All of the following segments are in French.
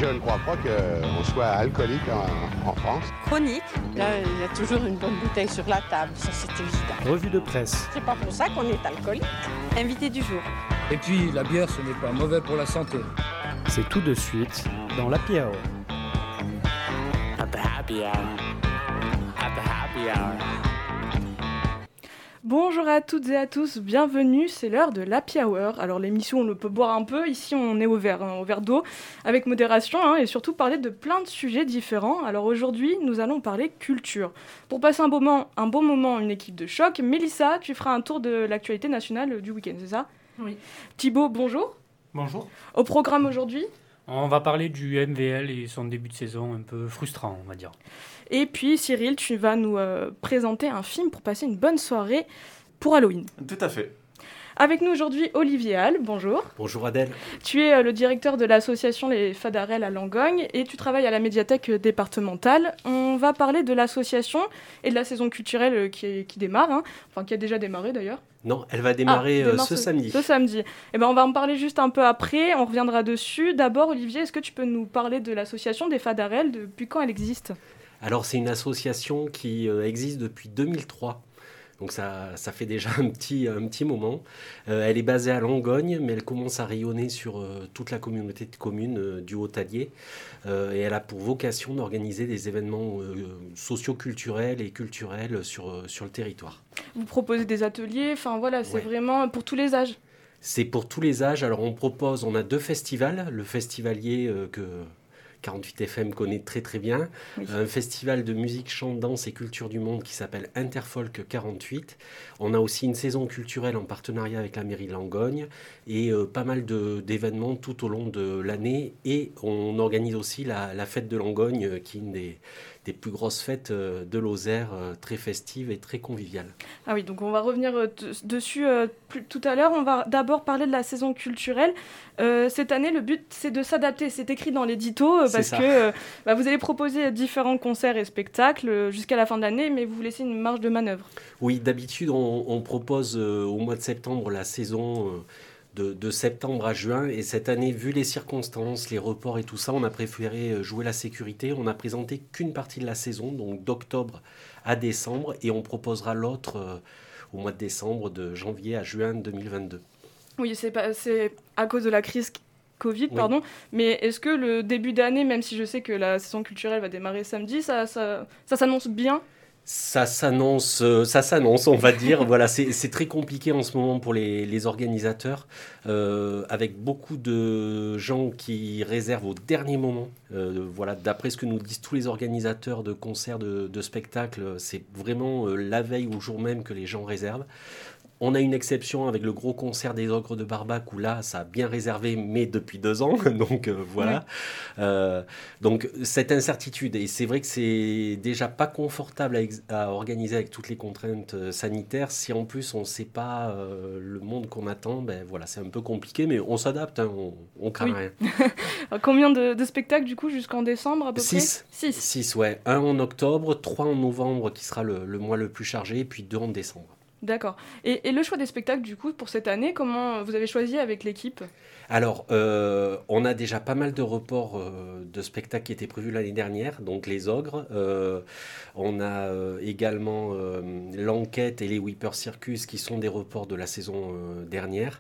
je ne crois pas qu'on soit alcoolique en France. Chronique. Là, il y a toujours une bonne bouteille sur la table, ça c'est évident. Revue de presse. C'est pas pour ça qu'on est alcoolique. Invité du jour. Et puis, la bière, ce n'est pas mauvais pour la santé. C'est tout de suite dans l'Happy Hour. Happy Hour. Happy Hour. Bonjour à toutes et à tous, bienvenue, c'est l'heure de l'Happy Hour. Alors l'émission on le peut boire un peu, ici on est au verre d'eau, avec modération et surtout parler de plein de sujets différents. Alors aujourd'hui nous allons parler culture. Pour passer un bon moment, une équipe de choc, Mélissa, tu feras un tour de l'actualité nationale du week-end, c'est ça ? Oui. Thibaut, bonjour. Bonjour. Au programme aujourd'hui ? On va parler du MVL et son début de saison un peu frustrant, on va dire. Et puis Cyril, tu vas nous présenter un film pour passer une bonne soirée pour Halloween. Tout à fait. Avec nous aujourd'hui Olivier Hall, bonjour. Bonjour Adèle. Tu es le directeur de l'association Les Fadarelles à Langogne et tu travailles à la médiathèque départementale. On va parler de l'association et de la saison culturelle qui démarre, qui a déjà démarré d'ailleurs. Non, elle va démarrer ce samedi. Ce samedi. Eh ben, on va en parler juste un peu après, on reviendra dessus. D'abord Olivier, est-ce que tu peux nous parler de l'association des Fadarelles, depuis quand elle existe ? Alors c'est une association qui existe depuis 2003. Donc ça fait déjà un petit moment. Elle est basée à Langogne, mais elle commence à rayonner sur toute la communauté de communes du Haut-Allier. Et elle a pour vocation d'organiser des événements socio-culturels et culturels sur le territoire. Vous proposez des ateliers, c'est vraiment pour tous les âges. C'est pour tous les âges. Alors on a 2 festivals. Le festivalier que 48 FM connaît très très bien, oui. Un festival de musique, chant, danse et culture du monde qui s'appelle Interfolk 48. On a aussi une saison culturelle en partenariat avec la mairie de Langogne et pas mal d'événements tout au long de l'année. Et on organise aussi la fête de Langogne qui est une des plus grosses fêtes de Lozère, très festive et très conviviale. Ah oui, donc on va revenir dessus tout à l'heure. On va d'abord parler de la saison culturelle. Cette année, le but, c'est de s'adapter. C'est écrit dans l'édito parce que vous allez proposer différents concerts et spectacles jusqu'à la fin de l'année, mais vous laissez une marge de manœuvre. Oui, d'habitude, on propose au mois de septembre la saison de septembre à juin. Et cette année, vu les circonstances, les reports et tout ça, on a préféré jouer la sécurité. On n'a présenté qu'une partie de la saison, donc d'octobre à décembre, et on proposera l'autre au mois de décembre, de janvier à juin 2022. Oui, c'est à cause de la crise Covid, oui. Pardon. Mais est-ce que le début d'année, même si je sais que la saison culturelle va démarrer samedi, ça s'annonce bien ? Ça s'annonce, on va dire. Voilà, c'est très compliqué en ce moment pour les organisateurs, avec beaucoup de gens qui réservent au dernier moment. Voilà, d'après ce que nous disent tous les organisateurs de concerts, de spectacles, c'est vraiment la veille ou le jour même que les gens réservent. On a une exception avec le gros concert des Ogres de Barbac où là, ça a bien réservé, mais depuis 2 ans. Donc voilà. Ouais. Donc cette incertitude, et c'est vrai que c'est déjà pas confortable à organiser avec toutes les contraintes sanitaires. Si en plus on ne sait pas le monde qu'on attend, voilà, c'est un peu compliqué, mais on s'adapte, on craint rien. Combien de spectacles du coup jusqu'en décembre à peu près ? 6, ouais. 1 en octobre, 3 en novembre qui sera le mois le plus chargé, et puis 2 en décembre. D'accord. Et le choix des spectacles, du coup, pour cette année, comment vous avez choisi avec l'équipe ? Alors, on a déjà pas mal de reports de spectacles qui étaient prévus l'année dernière, donc les Ogres. On a également l'Enquête et les Whipper Circus qui sont des reports de la saison dernière.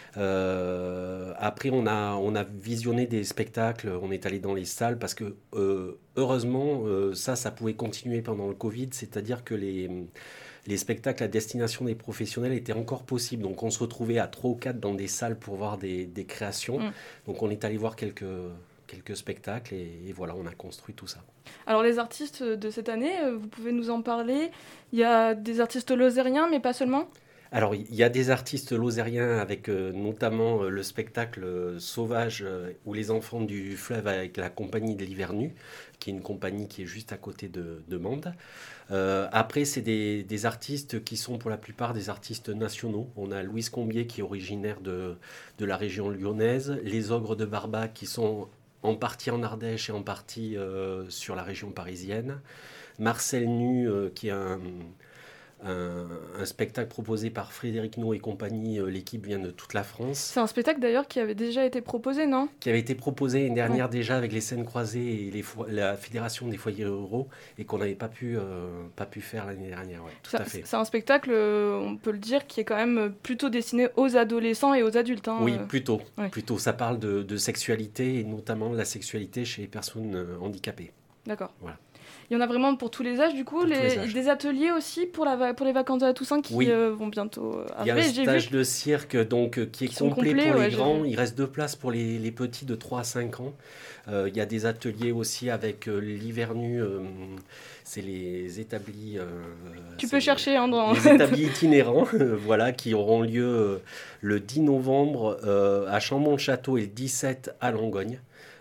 Après, on a visionné des spectacles, on est allé dans les salles parce que heureusement, ça pouvait continuer pendant le Covid, c'est-à-dire que les spectacles à destination des professionnels étaient encore possibles. Donc on se retrouvait à 3 ou 4 dans des salles pour voir des créations. Donc on est allé voir quelques spectacles et voilà, on a construit tout ça. Alors les artistes de cette année, vous pouvez nous en parler ? Il y a des artistes lozériens, mais pas seulement ? Alors, il y a des artistes lozériens avec notamment le spectacle Sauvage ou Les Enfants du Fleuve avec la compagnie de l'Hiver Nu, qui est une compagnie qui est juste à côté de Mende. Après, c'est des artistes qui sont pour la plupart des artistes nationaux. On a Louise Combier qui est originaire de la région lyonnaise, les Ogres de Barbac qui sont en partie en Ardèche et en partie sur la région parisienne, Marcel Nu qui est un spectacle proposé par Frédéric No et compagnie. L'équipe vient de toute la France. C'est un spectacle d'ailleurs qui avait déjà été proposé, non ? Qui avait été proposé une dernière déjà avec les scènes croisées et la Fédération des foyers ruraux et qu'on n'avait pas pu faire l'année dernière. Ouais, tout à fait. C'est un spectacle, on peut le dire, qui est quand même plutôt destiné aux adolescents et aux adultes. Hein, oui, plutôt. Ça parle de sexualité et notamment de la sexualité chez les personnes handicapées. D'accord. Voilà. Il y en a vraiment pour tous les âges, du coup, des ateliers aussi pour les vacances de la Toussaint qui vont bientôt arriver. Il y a un stage de cirque qui est complet pour les grands. Il reste 2 places pour les petits de 3 à 5 ans. Il y a des ateliers aussi avec l'hivernu, c'est les établis... tu peux chercher les établis itinérants qui auront lieu le 10 novembre à Chambon-le-Château et le 17 à Langogne.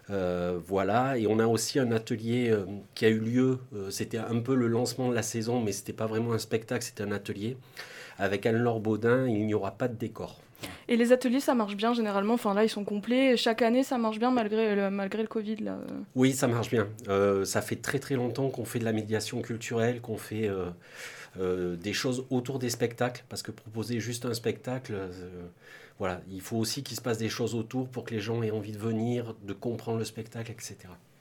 Et on a aussi un atelier qui a eu lieu, c'était un peu le lancement de la saison, mais c'était pas vraiment un spectacle, c'était un atelier avec Anne-Laure Baudin. Il n'y aura pas de décor. Et les ateliers, ça marche bien généralement, enfin là ils sont complets, chaque année ça marche bien malgré le Covid là. Oui, ça marche bien, ça fait très très longtemps qu'on fait de la médiation culturelle, qu'on fait des choses autour des spectacles, parce que proposer juste un spectacle... il faut aussi qu'il se passe des choses autour pour que les gens aient envie de venir, de comprendre le spectacle, etc.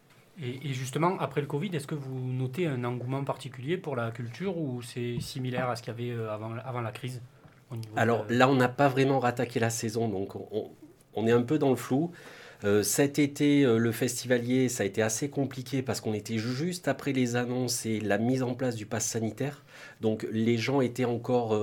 Et justement, après le Covid, est-ce que vous notez un engouement particulier pour la culture ou c'est similaire à ce qu'il y avait avant la crise Alors là, on n'a pas vraiment rattaqué la saison, donc on est un peu dans le flou. Cet été, le festivalier, ça a été assez compliqué parce qu'on était juste après les annonces et la mise en place du pass sanitaire. Donc les gens étaient encore...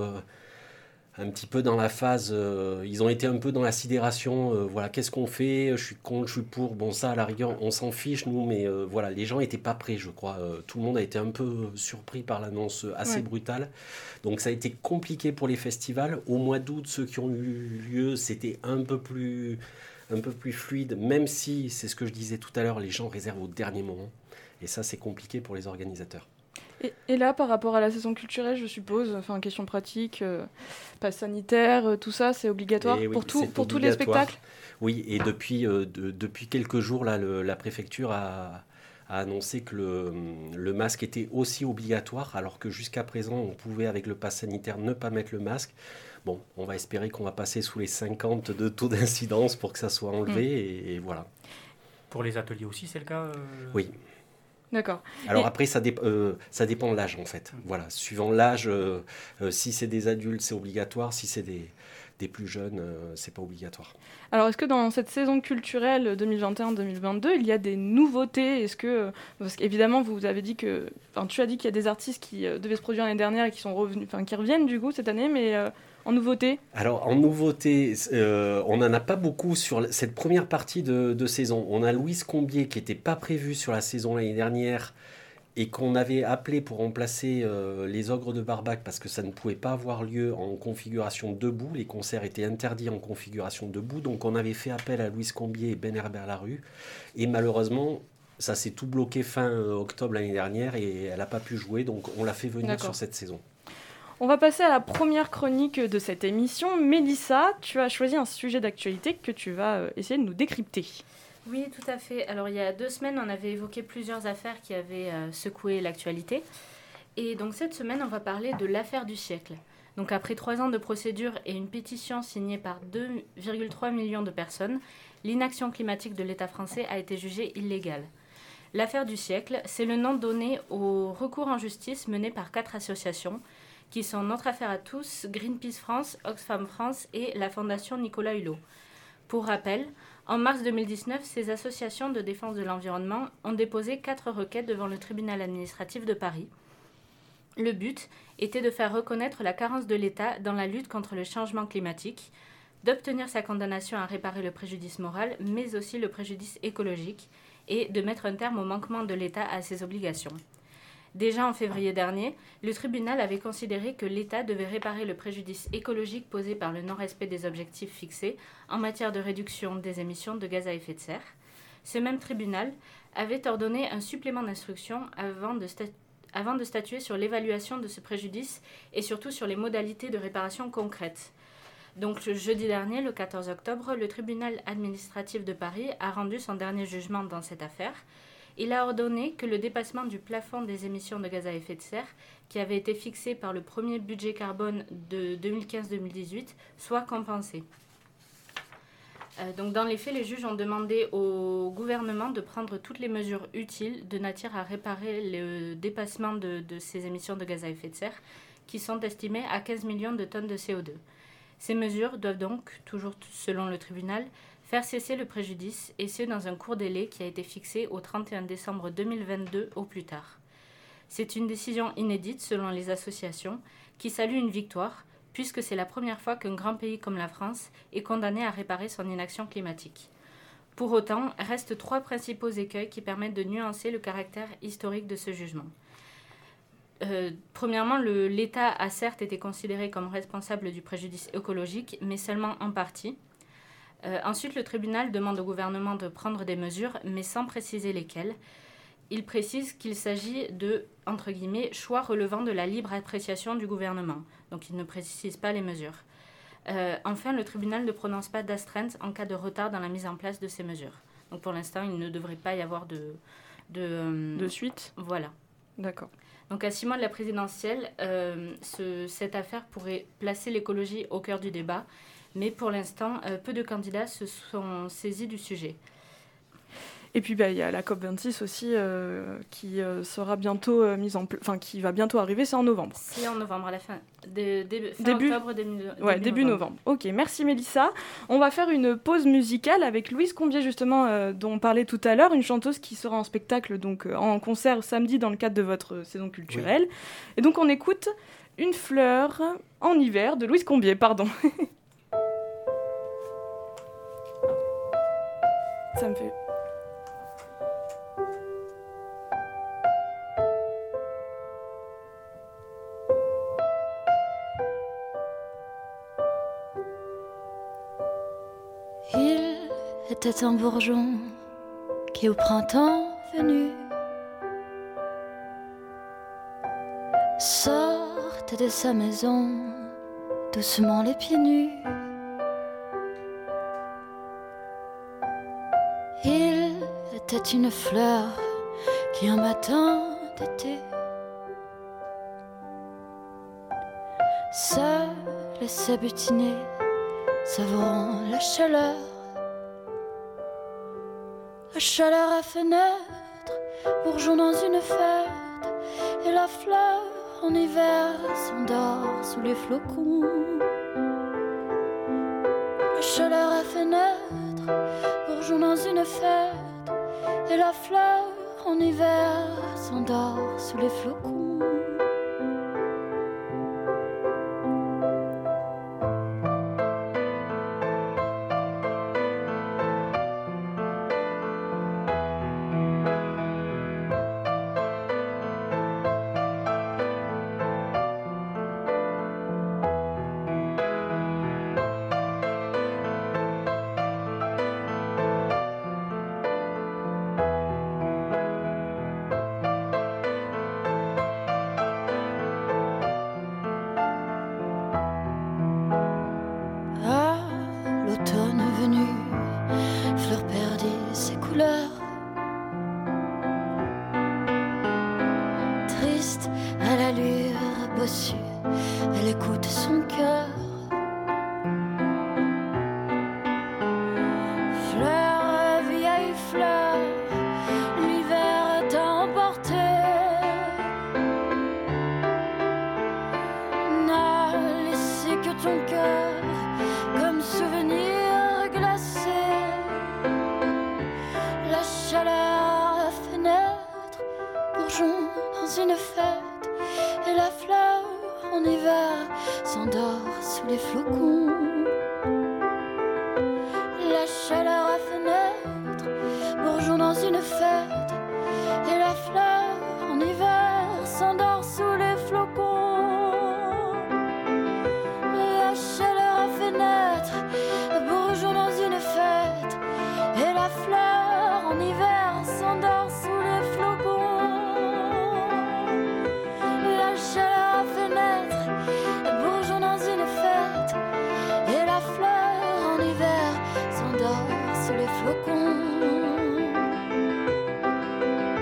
un petit peu dans la phase, ils ont été un peu dans la sidération, qu'est-ce qu'on fait, je suis contre, je suis pour, bon ça à la rigueur on s'en fiche nous, mais les gens n'étaient pas prêts je crois, tout le monde a été un peu surpris par l'annonce assez brutale, donc ça a été compliqué pour les festivals. Au mois d'août, ceux qui ont eu lieu, c'était un peu plus fluide, même si, c'est ce que je disais tout à l'heure, les gens réservent au dernier moment, et ça c'est compliqué pour les organisateurs. Et là, par rapport à la saison culturelle, je suppose, question pratique, passe sanitaire, tout ça, c'est obligatoire pour tous les spectacles ? Oui, et depuis quelques jours, là, la préfecture a annoncé que le masque était aussi obligatoire, alors que jusqu'à présent, on pouvait, avec le pass sanitaire, ne pas mettre le masque. Bon, on va espérer qu'on va passer sous les 50 de taux d'incidence pour que ça soit enlevé, et voilà. Pour les ateliers aussi, c'est le cas Oui. D'accord. Alors après, ça dépend de l'âge en fait. Voilà, suivant l'âge, si c'est des adultes, c'est obligatoire. Si c'est des plus jeunes, c'est pas obligatoire. Alors est-ce que dans cette saison culturelle 2021-2022, il y a des nouveautés ? Parce qu'évidemment, vous avez dit tu as dit qu'il y a des artistes qui devaient se produire l'année dernière et qui sont revenus, qui reviennent du coup cette année, mais en nouveauté ? Alors en nouveauté, on n'en a pas beaucoup sur cette première partie de saison. On a Louise Combier qui n'était pas prévue sur la saison l'année dernière et qu'on avait appelé pour remplacer les Ogres de Barbac parce que ça ne pouvait pas avoir lieu en configuration debout. Les concerts étaient interdits en configuration debout. Donc on avait fait appel à Louise Combier et Ben Herbert-Larue. Et malheureusement, ça s'est tout bloqué fin octobre l'année dernière et elle n'a pas pu jouer. Donc on l'a fait venir sur cette saison. On va passer à la première chronique de cette émission. Mélissa, tu as choisi un sujet d'actualité que tu vas essayer de nous décrypter. Oui, tout à fait. Alors, il y a 2 semaines, on avait évoqué plusieurs affaires qui avaient secoué l'actualité. Et donc, cette semaine, on va parler de l'affaire du siècle. Donc, après 3 ans de procédure et une pétition signée par 2,3 millions de personnes, l'inaction climatique de l'État français a été jugée illégale. L'affaire du siècle, c'est le nom donné au recours en justice mené par 4 associations, qui sont Notre Affaire à tous, Greenpeace France, Oxfam France et la Fondation Nicolas Hulot. Pour rappel, en mars 2019, ces associations de défense de l'environnement ont déposé 4 requêtes devant le tribunal administratif de Paris. Le but était de faire reconnaître la carence de l'État dans la lutte contre le changement climatique, d'obtenir sa condamnation à réparer le préjudice moral, mais aussi le préjudice écologique, et de mettre un terme au manquement de l'État à ses obligations. Déjà en février dernier, le tribunal avait considéré que l'État devait réparer le préjudice écologique posé par le non-respect des objectifs fixés en matière de réduction des émissions de gaz à effet de serre. Ce même tribunal avait ordonné un supplément d'instruction avant de statuer sur l'évaluation de ce préjudice et surtout sur les modalités de réparation concrètes. Donc le jeudi dernier, le 14 octobre, le tribunal administratif de Paris a rendu son dernier jugement dans cette affaire. Il a ordonné que le dépassement du plafond des émissions de gaz à effet de serre, qui avait été fixé par le premier budget carbone de 2015-2018, soit compensé. Donc dans les faits, les juges ont demandé au gouvernement de prendre toutes les mesures utiles de nature à réparer le dépassement de ces émissions de gaz à effet de serre, qui sont estimées à 15 millions de tonnes de CO2. Ces mesures doivent donc, toujours selon le tribunal, faire cesser le préjudice, et ce dans un court délai qui a été fixé au 31 décembre 2022 au plus tard. C'est une décision inédite selon les associations, qui saluent une victoire, puisque c'est la première fois qu'un grand pays comme la France est condamné à réparer son inaction climatique. Pour autant, restent 3 principaux écueils qui permettent de nuancer le caractère historique de ce jugement. Premièrement, l'État a certes été considéré comme responsable du préjudice écologique, mais seulement en partie. Ensuite, le tribunal demande au gouvernement de prendre des mesures, mais sans préciser lesquelles. Il précise qu'il s'agit de, entre guillemets, choix relevant de la libre appréciation du gouvernement. Donc il ne précise pas les mesures. Enfin, le tribunal ne prononce pas d'astreinte en cas de retard dans la mise en place de ces mesures. Donc pour l'instant, il ne devrait pas y avoir de suite. Voilà. D'accord. Donc à 6 mois de la présidentielle, cette affaire pourrait placer l'écologie au cœur du débat, mais pour l'instant, peu de candidats se sont saisis du sujet. Et puis il y a la COP26 aussi qui sera bientôt qui va bientôt arriver, c'est en novembre. C'est en novembre, à la fin, octobre, début novembre. Ok, merci Mélissa. On va faire une pause musicale avec Louise Combier justement, dont on parlait tout à l'heure, une chanteuse qui sera en spectacle, donc en concert samedi dans le cadre de votre saison culturelle. Oui. Et donc on écoute Une fleur en hiver de Louise Combier, pardon. Ça me fait... Il était un bourgeon qui au printemps venu sortait de sa maison doucement les pieds nus. Il était une fleur qui un matin d'été se laissait butiner, savourant la chaleur à fenêtre, bourgeon dans une fête, et la fleur en hiver s'endort sous les flocons. La chaleur à fenêtre, bourgeon dans une fête, et la fleur en hiver s'endort sous les flocons. Elle écoute son cœur. Fleur, vieille fleur, l'hiver t'a emporté. N'a laissé que ton cœur comme souvenir glacé. La chaleur à fenêtre, bourgeon dans une fête, et la fleur en hiver s'endort sous les flocons. La chaleur à fenêtre, bourgeon dans une fête, et la fleur en hiver s'endort sous les flocons. La chaleur à fenêtre, bourgeon dans une fête, et la fleur en hiver s'endort sous les flocons. La chaleur à fenêtre, bourgeon dans une fête, et la fleur en hiver s'endort sous les flocons.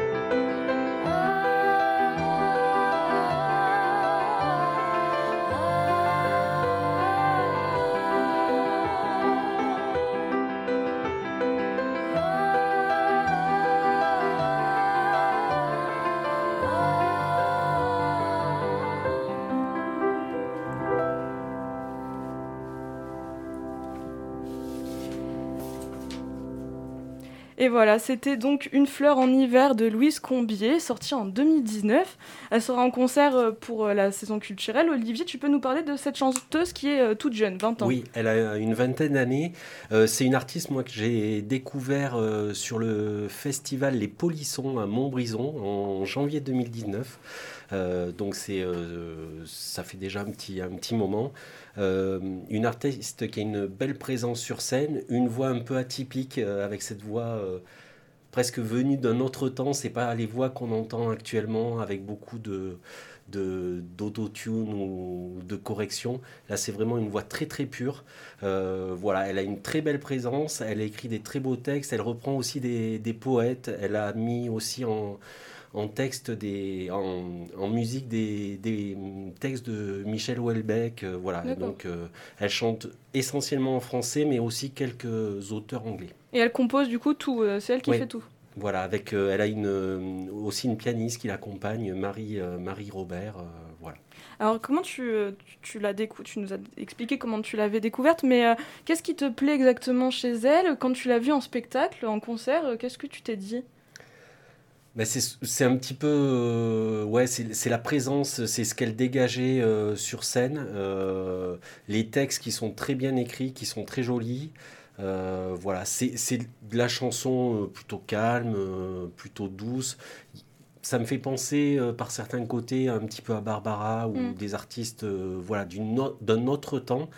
Et voilà, c'était donc Une fleur en hiver de Louise Combier, sortie en 2019. Elle sera en concert pour la saison culturelle. Olivier, tu peux nous parler de cette chanteuse qui est toute jeune, 20 ans. Oui, elle a une vingtaine d'années. C'est une artiste, moi, que j'ai découvert sur le festival Les Polissons à Montbrison en janvier 2019. Donc ça fait déjà un petit moment. Une artiste qui a une belle présence sur scène, une voix un peu atypique avec cette voix presque venue d'un autre temps. C'est pas les voix qu'on entend actuellement avec beaucoup d'autotune ou de correction. Là, c'est vraiment une voix très très pure. Voilà, elle a une très belle présence. Elle a écrit des très beaux textes. Elle reprend aussi des poètes. Elle a mis aussi en texte, en musique des textes de Michel Houellebecq. Voilà. Donc, elle chante essentiellement en français, mais aussi quelques auteurs anglais. Et elle compose du coup tout, c'est elle qui fait tout. Voilà, elle a aussi une pianiste qui l'accompagne, Marie Robert. Voilà. Alors, comment tu l'as découverte ? Tu nous as expliqué comment tu l'avais découverte, mais qu'est-ce qui te plaît exactement chez elle ? Quand tu l'as vue en spectacle, en concert, qu'est-ce que tu t'es dit ? C'est un petit peu... c'est la présence, c'est ce qu'elle dégageait sur scène. Les textes qui sont très bien écrits, qui sont très jolis. Voilà, c'est de la chanson plutôt calme, plutôt douce. Ça me fait penser par certains côtés un petit peu à Barbara ou des artistes d'un autre temps.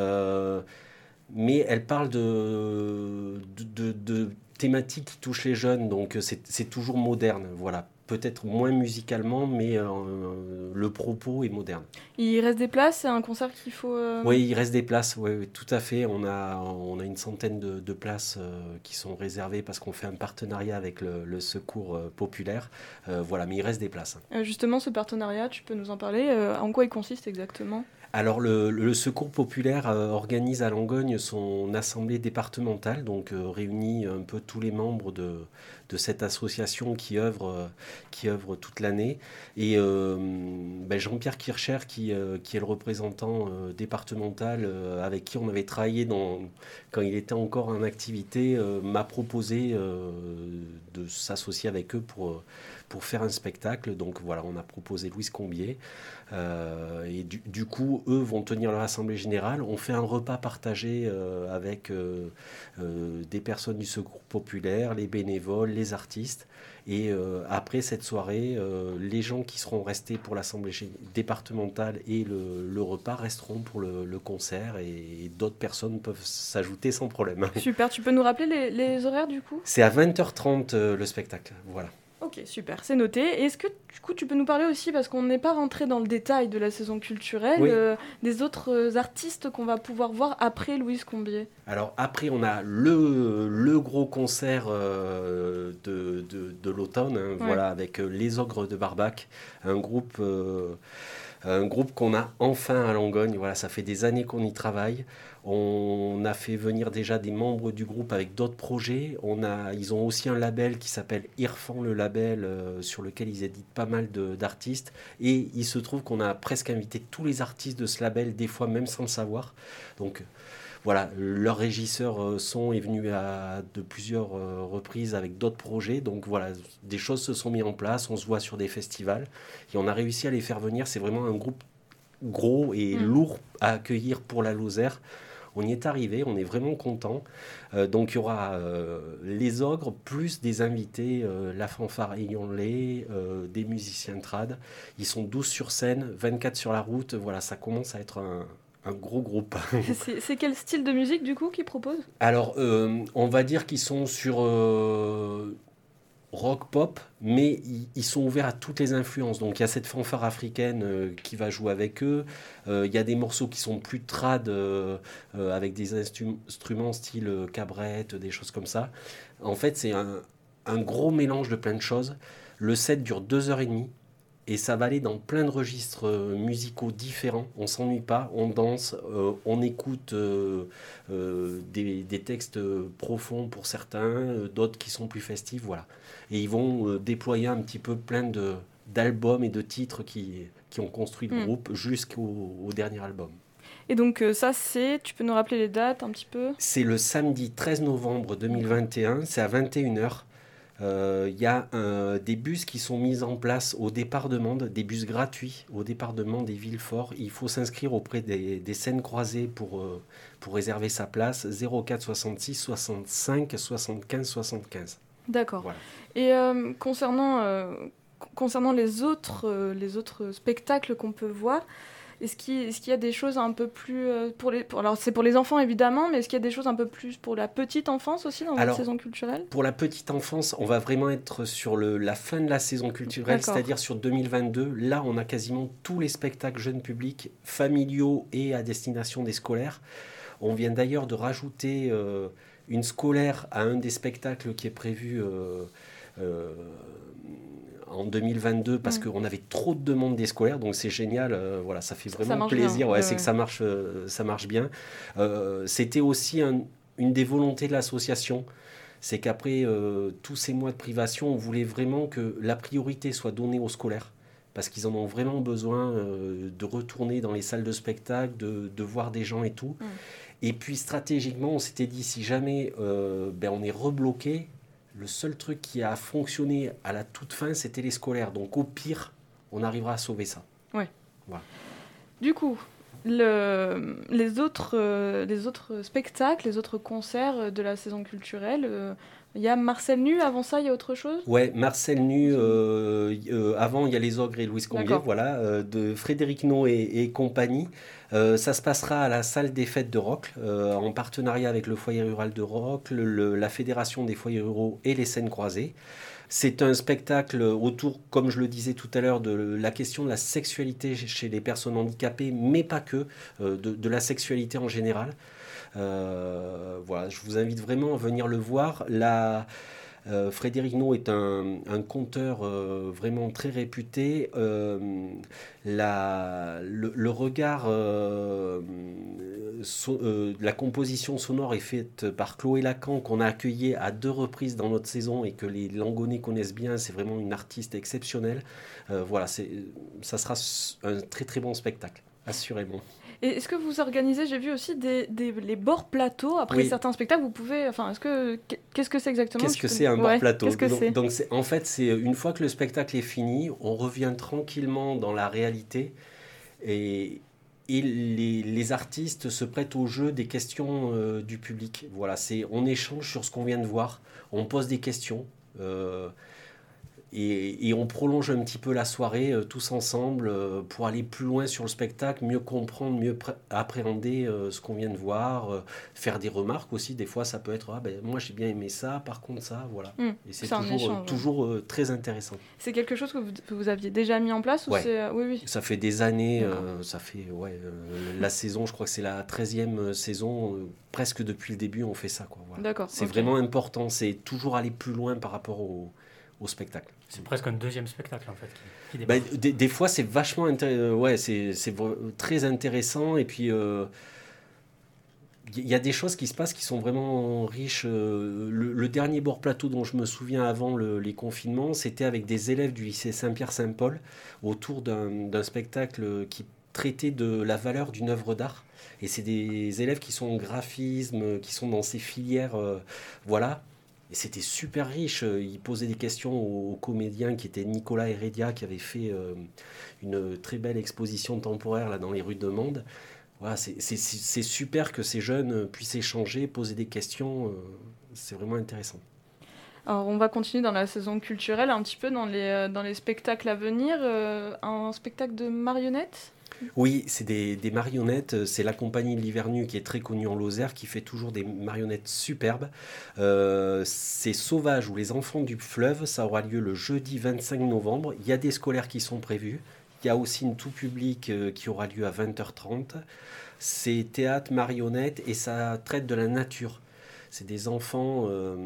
Mais elle parle de thématiques qui touchent les jeunes, donc c'est toujours moderne. Voilà. Peut-être moins musicalement, mais le propos est moderne. Il reste des places ? C'est un concert qu'il faut... Oui, il reste des places, oui, tout à fait. On a une centaine de places qui sont réservées parce qu'on fait un partenariat avec le Secours populaire. Voilà, mais il reste des places. Justement, ce partenariat, tu peux nous en parler ? En quoi il consiste exactement ? Alors, le Secours populaire organise à Langogne son assemblée départementale, donc réunit un peu tous les membres de cette association qui œuvre toute l'année. Et Jean-Pierre Kircher, qui est le représentant départemental avec qui on avait travaillé quand il était encore en activité, m'a proposé de s'associer avec eux pour faire un spectacle. Donc voilà, on a proposé Louise Combier. Et du coup, eux vont tenir leur assemblée générale. On fait un repas partagé avec des personnes du Secours populaire, les bénévoles, les artistes. Et après cette soirée, les gens qui seront restés pour l'assemblée départementale et le repas resteront pour le concert. Et d'autres personnes peuvent s'ajouter sans problème. Super, tu peux nous rappeler les horaires du coup ? C'est à 20h30 le spectacle, voilà. Ok, super, c'est noté. Et est-ce que du coup tu peux nous parler aussi, parce qu'on n'est pas rentré dans le détail de la saison culturelle, des autres artistes qu'on va pouvoir voir après Louise Combier ? Alors après on a le gros concert de l'automne, voilà, avec les Ogres de Barbac, un groupe qu'on a enfin à Langogne. Voilà, ça fait des années qu'on y travaille. On a fait venir déjà des membres du groupe avec d'autres projets. Ils ont aussi un label qui s'appelle Irfan, le label sur lequel ils éditent pas mal d'artistes. Et il se trouve qu'on a presque invité tous les artistes de ce label, des fois même sans le savoir. Donc voilà, leur régisseur son est venu de plusieurs reprises avec d'autres projets. Donc voilà, des choses se sont mises en place. On se voit sur des festivals et on a réussi à les faire venir. C'est vraiment un groupe gros et lourd à accueillir pour la Lozère. On y est arrivé, on est vraiment content. Donc il y aura les Ogres, plus des invités, la fanfare Ayonlé, des musiciens trad. Ils sont 12 sur scène, 24 sur la route. Voilà, ça commence à être un gros groupe. C'est quel style de musique du coup qu'ils proposent ? Alors, on va dire qu'ils sont sur rock pop, mais ils sont ouverts à toutes les influences. Donc il y a cette fanfare africaine qui va jouer avec eux. Il y a des morceaux qui sont plus trad avec des instruments style cabrette, des choses comme ça. En fait, c'est un gros mélange de plein de choses. Le set dure 2h30 et ça va aller dans plein de registres musicaux différents. On s'ennuie pas, on danse, on écoute des textes profonds pour certains, d'autres qui sont plus festifs, voilà. Et ils vont déployer un petit peu plein d'albums et de titres qui ont construit le groupe jusqu'au dernier album. Et donc ça, tu peux nous rappeler les dates un petit peu ? C'est le samedi 13 novembre 2021, c'est à 21h. Il y a des bus qui sont mis en place au départ de Mende, des bus gratuits au départ de Mende et Villefort. Il faut s'inscrire auprès des Seines Croisées pour réserver sa place. 04 66 65 75 75. D'accord. Voilà. Et concernant les autres spectacles qu'on peut voir, est-ce qu'il y a des choses un peu plus alors c'est pour les enfants évidemment, mais est-ce qu'il y a des choses un peu plus pour la petite enfance aussi dans votre saison culturelle ? Pour la petite enfance, on va vraiment être sur la fin de la saison culturelle, D'accord. c'est-à-dire sur 2022. Là, on a quasiment tous les spectacles jeunes publics, familiaux et à destination des scolaires. On vient d'ailleurs de rajouter une scolaire à un des spectacles qui est prévu en 2022 parce qu'on avait trop de demandes des scolaires, donc c'est génial, voilà, ça fait vraiment plaisir, bien. C'est que ça marche bien. C'était aussi une des volontés de l'association, c'est qu'après tous ces mois de privation, on voulait vraiment que la priorité soit donnée aux scolaires, parce qu'ils en ont vraiment besoin de retourner dans les salles de spectacle, de voir des gens et tout. Et puis stratégiquement, on s'était dit, si jamais on est rebloqué, le seul truc qui a fonctionné à la toute fin, c'était les scolaires. Donc au pire, on arrivera à sauver ça. Ouais. Voilà. Du coup, les autres spectacles, les autres concerts de la saison culturelle, il y a Marcel Nu, avant ça, il y a autre chose ? Ouais, Marcel Nu, avant il y a Les Ogres et Louise Combier, voilà, de Frédéric No et compagnie. Ça se passera à la salle des fêtes de Rocle, en partenariat avec le foyer rural de Rocle, la fédération des foyers ruraux et les Seines Croisées. C'est un spectacle autour, comme je le disais tout à l'heure, de la question de la sexualité chez les personnes handicapées, mais pas que, de la sexualité en général. Voilà, je vous invite vraiment à venir le voir. Frédéric No est un conteur vraiment très réputé. Le regard, la composition sonore est faite par Chloé Lacan, qu'on a accueillie à 2 reprises dans notre saison et que les Langonais connaissent bien. C'est vraiment une artiste exceptionnelle. Voilà, ça sera un très très bon spectacle, assurément. Et est-ce que vous organisez, j'ai vu aussi les bords plateaux après certains spectacles, vous pouvez, qu'est-ce que c'est exactement ? Qu'est-ce que c'est un bord plateau ? Qu'est-ce que c'est ? Donc en fait, c'est une fois que le spectacle est fini, on revient tranquillement dans la réalité et les artistes se prêtent au jeu des questions du public. Voilà, on échange sur ce qu'on vient de voir, on pose des questions. Et on prolonge un petit peu la soirée tous ensemble pour aller plus loin sur le spectacle, mieux comprendre, mieux appréhender ce qu'on vient de voir, faire des remarques aussi. Des fois, ça peut être moi j'ai bien aimé ça, par contre ça, voilà. Et c'est toujours très intéressant. C'est quelque chose que vous aviez déjà mis en place ou c'est... Oui. Ça fait des années, ça fait la saison, je crois que c'est la 13e saison, presque depuis le début on fait ça, quoi. Voilà. D'accord. C'est vraiment important, c'est toujours aller plus loin par rapport au spectacle. C'est presque un deuxième spectacle en fait qui des fois c'est vachement c'est très intéressant et puis il y a des choses qui se passent qui sont vraiment riches. Le dernier bord plateau dont je me souviens avant les confinements, c'était avec des élèves du lycée Saint-Pierre-Saint-Paul autour d'un spectacle qui traitait de la valeur d'une œuvre d'art. Et c'est des élèves qui sont en graphisme, qui sont dans ces filières, voilà. Et c'était super riche. Il posait des questions aux comédiens qui étaient Nicolas Heredia, qui avait fait une très belle exposition temporaire là, dans les rues de Mende. Voilà, c'est super que ces jeunes puissent échanger, poser des questions. C'est vraiment intéressant. Alors, on va continuer dans la saison culturelle, un petit peu dans les spectacles à venir. Un spectacle de marionnettes ? Oui, c'est des marionnettes. C'est la compagnie L'Hiver-Nu qui est très connue en Lozère, qui fait toujours des marionnettes superbes. C'est Sauvage ou Les Enfants du Fleuve. Ça aura lieu le jeudi 25 novembre. Il y a des scolaires qui sont prévus. Il y a aussi une tout public qui aura lieu à 20h30. C'est théâtre, marionnettes et ça traite de la nature. C'est des enfants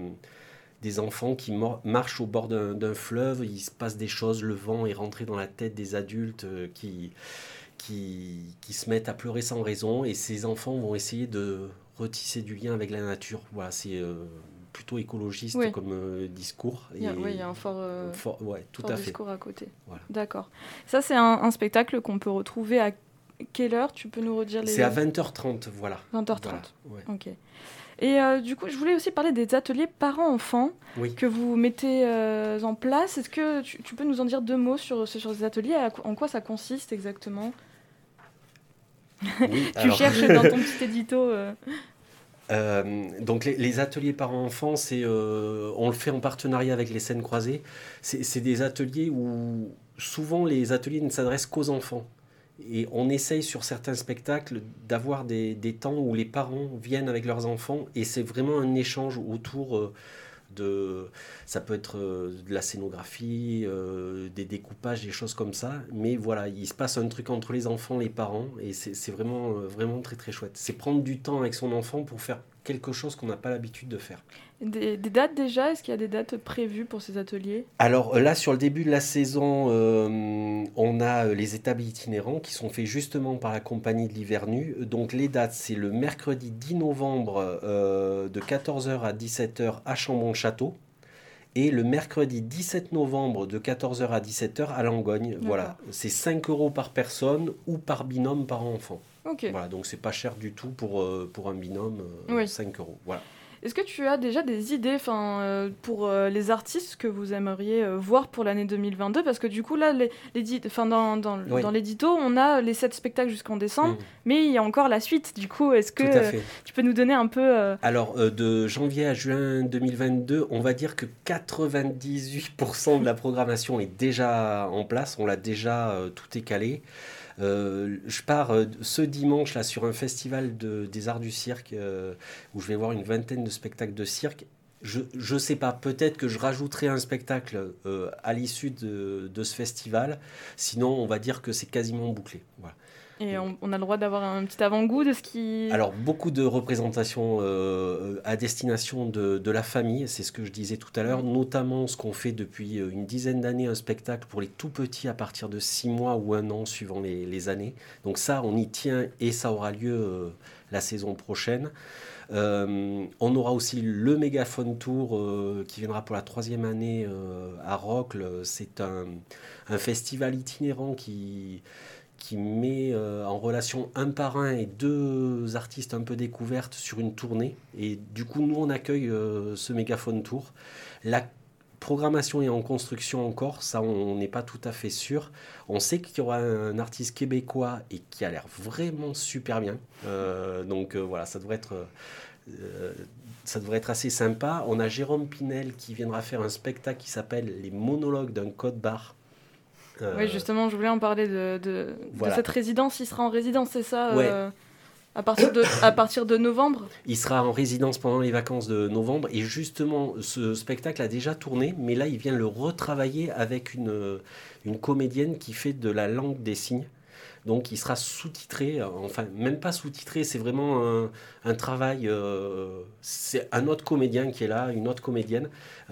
qui marchent au bord d'un fleuve. Il se passe des choses. Le vent est rentré dans la tête des adultes qui se mettent à pleurer sans raison, et ces enfants vont essayer de retisser du lien avec la nature. Voilà, c'est plutôt écologiste comme discours. Il y a un fort tout à fait. Discours à côté. Voilà. D'accord. Ça, c'est un spectacle qu'on peut retrouver quelle heure? Tu peux nous redire les... C'est à 20h30, voilà. 20h30, voilà, ouais. Ok. Et du coup, je voulais aussi parler des ateliers parents-enfants que vous mettez en place. Est-ce que tu peux nous en dire 2 mots sur ces ateliers? En quoi ça consiste exactement? Oui, Tu cherches dans ton petit édito. Donc les ateliers parents-enfants, on le fait en partenariat avec les Scènes Croisées. C'est des ateliers où souvent les ateliers ne s'adressent qu'aux enfants. Et on essaye sur certains spectacles d'avoir des temps où les parents viennent avec leurs enfants et c'est vraiment un échange autour ça peut être de la scénographie, des découpages, des choses comme ça. Mais voilà, il se passe un truc entre les enfants, les parents et c'est vraiment, vraiment très très chouette. C'est prendre du temps avec son enfant pour faire quelque chose qu'on n'a pas l'habitude de faire. Des dates déjà? Est-ce qu'il y a des dates prévues pour ces ateliers? Alors là, sur le début de la saison, on a les étables itinérants qui sont faits justement par la compagnie de l'hiver nu. Donc les dates, c'est le mercredi 10 novembre de 14h à 17h à Chambon-le-Château et le mercredi 17 novembre de 14h à 17h à Langogne. D'accord. Voilà, c'est 5 € par personne ou par binôme par enfant. Ok. Voilà, donc c'est pas cher du tout pour un binôme, Oui. 5 €. Voilà. Est-ce que tu as déjà des idées pour les artistes que vous aimeriez voir pour l'année 2022? Parce que du coup, là, dans l'édito, on a les 7 spectacles jusqu'en décembre, mais il y a encore la suite. Du coup, est-ce que tu peux nous donner un peu... Alors, de janvier à juin 2022, on va dire que 98% de la programmation est déjà en place. On l'a déjà, tout est calé. Je pars ce dimanche là, sur un festival des arts du cirque où je vais voir une vingtaine de spectacles de cirque. Je sais pas, peut-être que je rajouterai un spectacle à l'issue de ce festival. Sinon, on va dire que c'est quasiment bouclé. Voilà. Et on a le droit d'avoir un petit avant-goût de ce qui... Alors, beaucoup de représentations à destination de la famille, c'est ce que je disais tout à l'heure, notamment ce qu'on fait depuis une dizaine d'années, un spectacle pour les tout-petits à partir de 6 mois ou 1 an, suivant les années. Donc ça, on y tient et ça aura lieu la saison prochaine. On aura aussi le Mégaphone Tour qui viendra pour la 3e année à Rocles. C'est un festival itinérant qui met en relation un parrain et 2 artistes un peu découvertes sur une tournée. Et du coup, nous, on accueille ce Mégaphone Tour. La programmation est en construction encore, ça, on n'est pas tout à fait sûr. On sait qu'il y aura un artiste québécois et qui a l'air vraiment super bien. Donc voilà, ça devrait être assez sympa. On a Jérôme Pinel qui viendra faire un spectacle qui s'appelle Les monologues d'un code-bar. Oui, justement, je voulais en parler de cette résidence. Il sera en résidence, c'est ça? Ouais. À partir de novembre? Il sera en résidence pendant les vacances de novembre. Et justement, ce spectacle a déjà tourné, mais là, il vient le retravailler avec une comédienne qui fait de la langue des signes. Donc, il sera sous-titré, enfin, même pas sous-titré, c'est vraiment un travail. C'est un autre comédien qui est là, une autre comédienne.